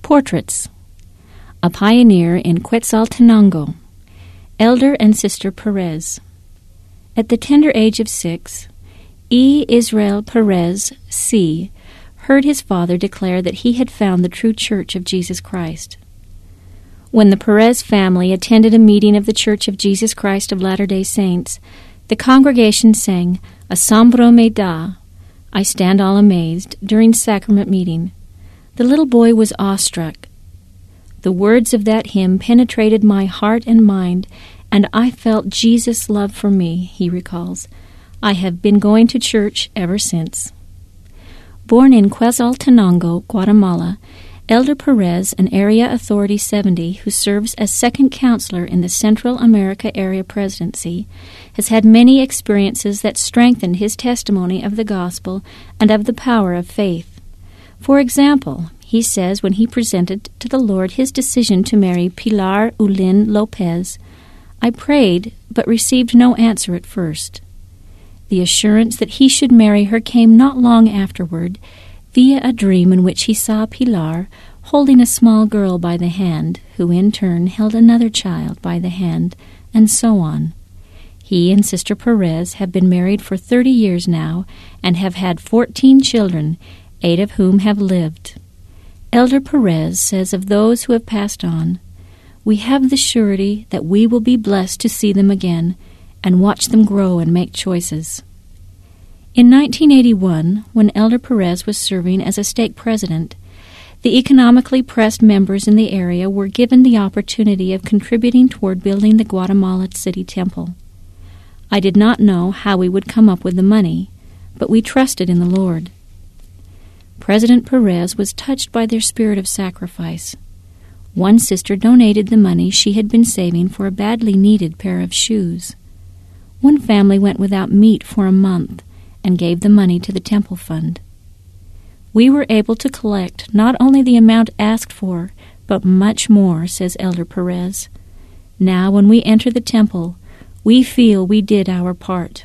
Portraits. A pioneer in Quetzaltenango, Elder and Sister Perez. At the tender age of 6, E. Israel Perez, C., heard his father declare that he had found the true Church of Jesus Christ. When the Perez family attended a meeting of the Church of Jesus Christ of Latter-day Saints, the congregation sang Asombro me da, I stand all amazed, during sacrament meeting. The little boy was awestruck. The words of that hymn penetrated my heart and mind, and I felt Jesus' love for me, he recalls. I have been going to church ever since. Born in Quetzaltenango, Guatemala, Elder Perez, an Area Authority 70 who serves as second counselor in the Central America Area Presidency, has had many experiences that strengthened his testimony of the gospel and of the power of faith. For example, he says when he presented to the Lord his decision to marry Pilar Ulin Lopez, I prayed but received no answer at first. The assurance that he should marry her came not long afterward, via a dream in which he saw Pilar holding a small girl by the hand, who in turn held another child by the hand, and so on. He and Sister Perez have been married for 30 years now and have had 14 children, 8 of whom have lived. Elder Perez says of those who have passed on, we have the surety that we will be blessed to see them again and watch them grow and make choices. In 1981, when Elder Perez was serving as a stake president, the economically pressed members in the area were given the opportunity of contributing toward building the Guatemala City Temple. I did not know how we would come up with the money, but we trusted in the Lord. President Perez was touched by their spirit of sacrifice. One sister donated the money she had been saving for a badly needed pair of shoes. One family went without meat for a month and gave the money to the temple fund. We were able to collect not only the amount asked for, but much more, says Elder Perez. Now when we enter the temple, we feel we did our part.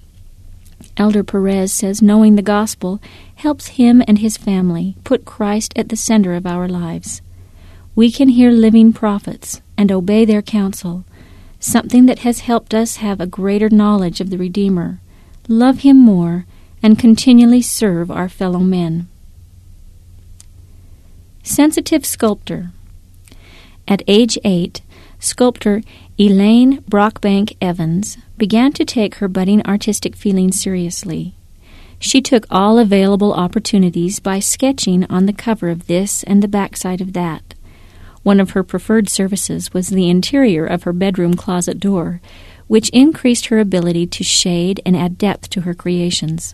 Elder Perez says knowing the gospel helps him and his family put Christ at the center of our lives. We can hear living prophets and obey their counsel, something that has helped us have a greater knowledge of the Redeemer, love him more, and continually serve our fellow men. Sensitive sculptor. At age 8, sculptor Elaine Brockbank Evans began to take her budding artistic feelings seriously. She took all available opportunities by sketching on the cover of this and the backside of that. One of her preferred services was the interior of her bedroom closet door, which increased her ability to shade and add depth to her creations.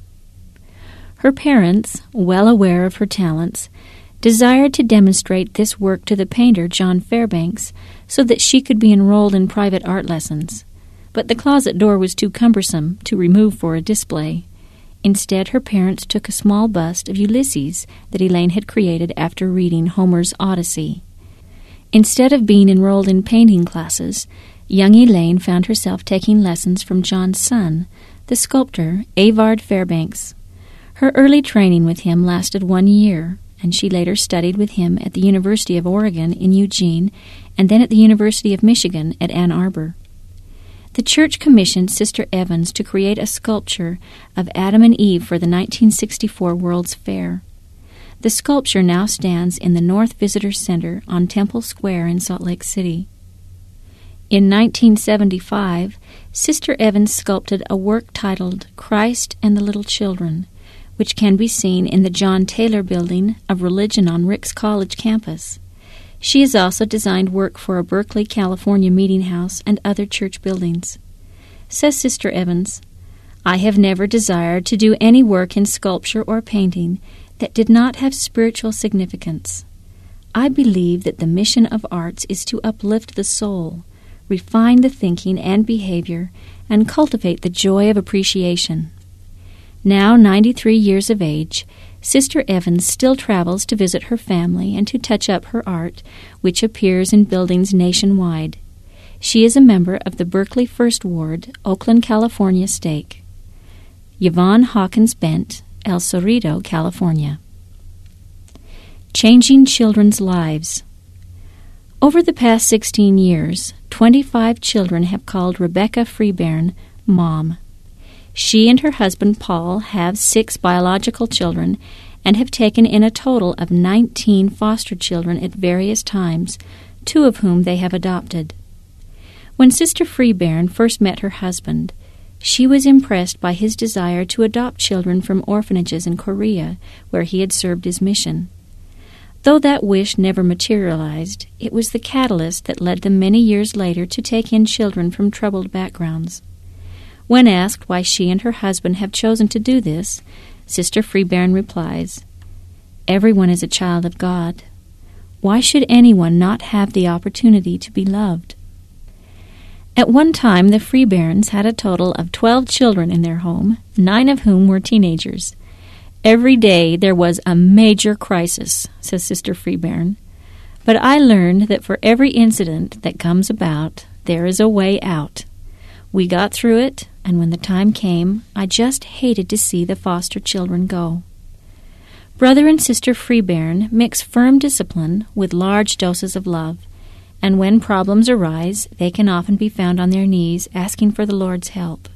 Her parents, well aware of her talents, desired to demonstrate this work to the painter John Fairbanks so that she could be enrolled in private art lessons. But the closet door was too cumbersome to remove for a display. Instead, her parents took a small bust of Ulysses that Elaine had created after reading Homer's Odyssey. Instead of being enrolled in painting classes, young Elaine found herself taking lessons from John's son, the sculptor Avard Fairbanks. Her early training with him lasted 1 year, and she later studied with him at the University of Oregon in Eugene and then at the University of Michigan at Ann Arbor. The church commissioned Sister Evans to create a sculpture of Adam and Eve for the 1964 World's Fair. The sculpture now stands in the North Visitor Center on Temple Square in Salt Lake City. In 1975, Sister Evans sculpted a work titled Christ and the Little Children, which can be seen in the John Taylor Building of Religion on Ricks College campus. She has also designed work for a Berkeley, California meeting house and other church buildings. Says Sister Evans, I have never desired to do any work in sculpture or painting that did not have spiritual significance. I believe that the mission of arts is to uplift the soul, refine the thinking and behavior, and cultivate the joy of appreciation. Now 93 years of age, Sister Evans still travels to visit her family and to touch up her art, which appears in buildings nationwide. She is a member of the Berkeley First Ward, Oakland, California stake. Yvonne Hawkins Bent, El Cerrito, California. Changing Children's Lives. Over the past 16 years, 25 children have called Rebecca Freebairn Mom. She and her husband Paul have 6 biological children and have taken in a total of 19 foster children at various times, 2 of whom they have adopted. When Sister Freebairn first met her husband, she was impressed by his desire to adopt children from orphanages in Korea, where he had served his mission. Though that wish never materialized, it was the catalyst that led them many years later to take in children from troubled backgrounds. When asked why she and her husband have chosen to do this, Sister Freebairn replies, "Everyone is a child of God. Why should anyone not have the opportunity to be loved?" At one time, the Freebairns had a total of 12 children in their home, 9 of whom were teenagers. "Every day there was a major crisis," says Sister Freebairn. "But I learned that for every incident that comes about, there is a way out. We got through it, and when the time came, I just hated to see the foster children go." Brother and Sister Freebairn mix firm discipline with large doses of love, and when problems arise, they can often be found on their knees asking for the Lord's help.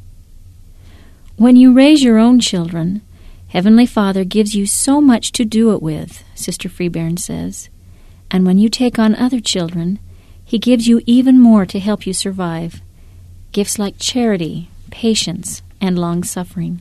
When you raise your own children, Heavenly Father gives you so much to do it with, Sister Freebairn says, and when you take on other children, He gives you even more to help you survive, gifts like charity, patience, and long-suffering.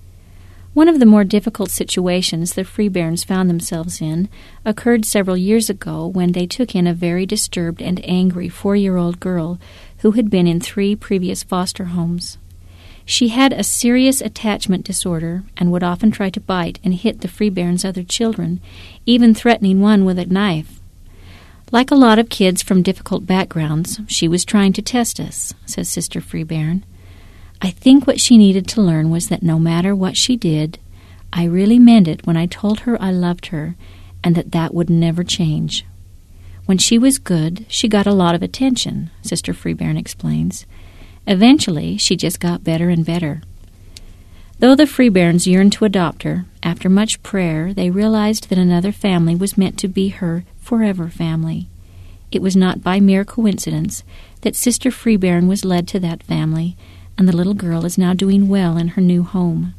One of the more difficult situations the Freebairns found themselves in occurred several years ago when they took in a very disturbed and angry 4-year-old girl who had been in 3 previous foster homes. She had a serious attachment disorder and would often try to bite and hit the Freebairns' other children, even threatening one with a knife. "Like a lot of kids from difficult backgrounds, she was trying to test us," says Sister Freebairn. "I think what she needed to learn was that no matter what she did, I really meant it when I told her I loved her and that would never change. When she was good, she got a lot of attention," Sister Freebairn explains. "Eventually, she just got better and better." Though the Freebairns yearned to adopt her, after much prayer, they realized that another family was meant to be her forever family. It was not by mere coincidence that Sister Freebairn was led to that family, and the little girl is now doing well in her new home.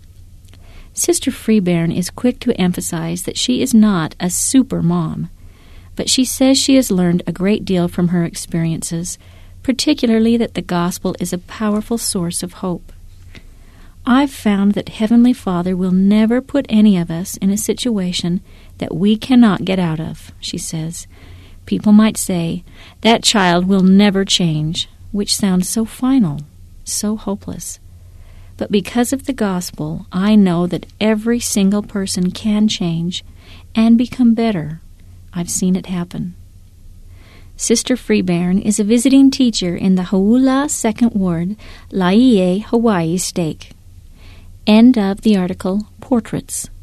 Sister Freebairn is quick to emphasize that she is not a super mom, but she says she has learned a great deal from her experiences, particularly that the gospel is a powerful source of hope. "I've found that Heavenly Father will never put any of us in a situation that we cannot get out of," she says. "People might say, 'That child will never change,' which sounds so final, so hopeless. But because of the gospel, I know that every single person can change and become better. I've seen it happen." Sister Freebairn is a visiting teacher in the Hauula 2nd Ward, Laie, Hawaii Stake. End of the article, Portraits.